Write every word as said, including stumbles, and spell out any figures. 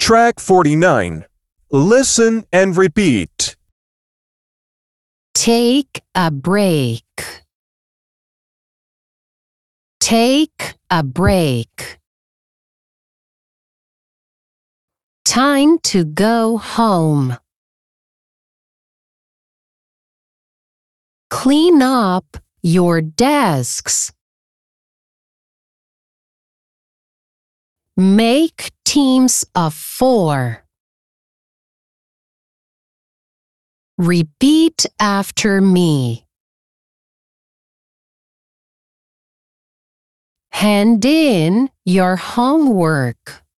Track forty-nine. Listen and repeat. Take a break. Take a break. Time to go home. Clean up your desks. Make teams of four. Repeat after me. Hand in your homework.